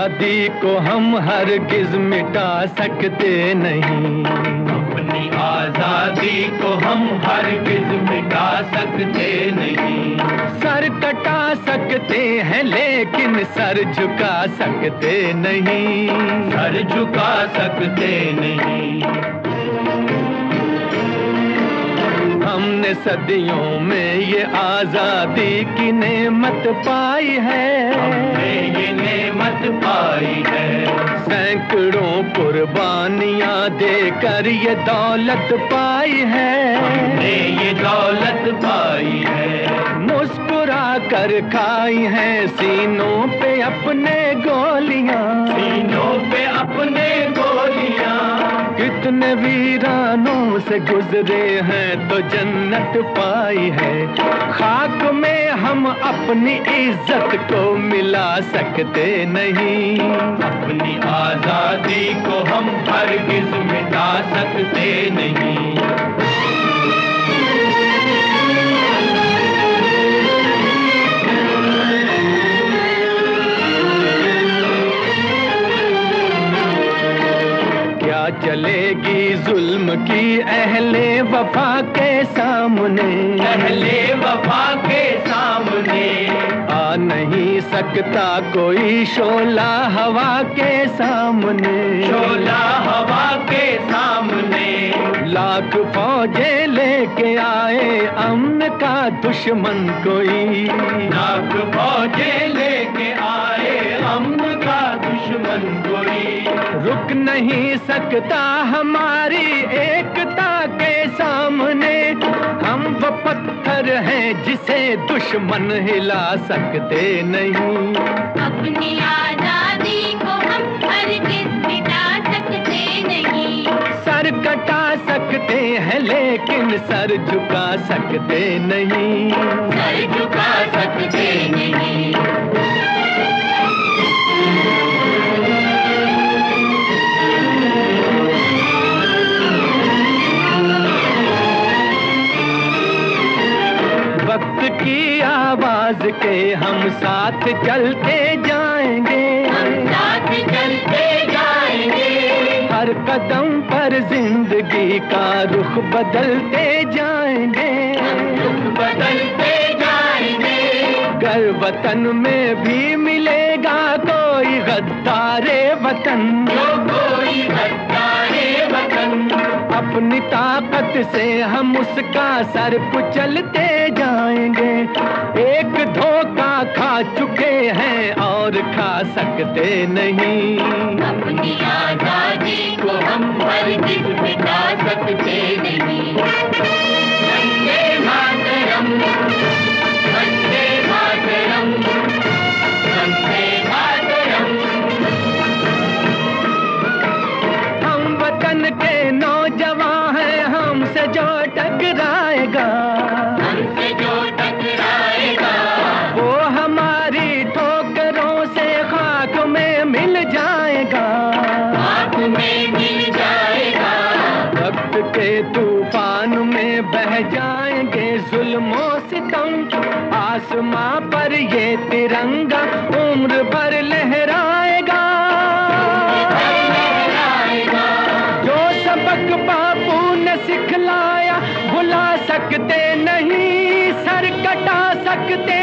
आजादी को हम हरगिज मिटा सकते नहीं। अपनी आजादी को हम हरगिज मिटा सकते नहीं। सर कटा सकते हैं लेकिन सर झुका सकते नहीं। सर झुका सकते नहीं। हमने सदियों में ये आजादी की नेमत पाई है। हमने ये नेमत पाई है। सैकड़ों कुर्बानियां देकर ये दौलत पाई है। हमने ये दौलत पाई है। मुस्कुरा कर खाई है सीनों पे अपने गोलियां। सीनों पे अपने गोलियां। कितने वीरानों से गुजरे हैं तो जन्नत पाई है। खाक में हम अपनी इज्जत को मिला सकते नहीं। अपनी आजादी को हम हरगिज मिटा सकते नहीं। चलेगी जुल्म की अहले वफा के सामने। अहले वफा के सामने आ नहीं सकता कोई शोला हवा के सामने। शोला हवा के सामने लाख फौजें लेके आए अमन का दुश्मन कोई। लाख फौजें लेके आए अमन का दुश्मन कोई। रुक नहीं सकता हमारी एकता के सामने। हम वो पत्थर हैं जिसे दुश्मन हिला सकते नहीं। अपनी आजादी को हम हरगिज मिटा सकते नहीं। सर कटा सकते हैं लेकिन सर झुका सकते नहीं। सर झुका सकते नहीं। वक्त की आवाज के हम साथ चलते जाएंगे। हम साथ चलते जाएंगे। हर कदम पर जिंदगी का रुख बदलते जाएंगे। रुख बदलते जाएंगे। गर वतन में भी मिलेगा कोई गद्दारे वतन। जो कोई गद्दारे वतन। अपनी ताकत से हम उसका सर कुचलते जाएंगे। एक धोखा खा चुके हैं और खा सकते नहीं। अपनी आजादी को हम हरगिज मिटा सकते नहीं। वंदे मातरम, वंदे मातरम, वंदे मातरम। हम वतन के नौजवान हैं, हमसे जो टकराएगा। हमसे जो टकराएगा वो हमारी ठोकरों से खाक में मिल जाएगा। खाक में मिल जाएगा। वक्त के तूफान में बह जाएंगे जुल्मों सितम। आसमां पर ये तिरंगा उम्र भर लहराएगा। जो सबक बापू ने सिखलाया भुला सकते नहीं। सर कटा सकते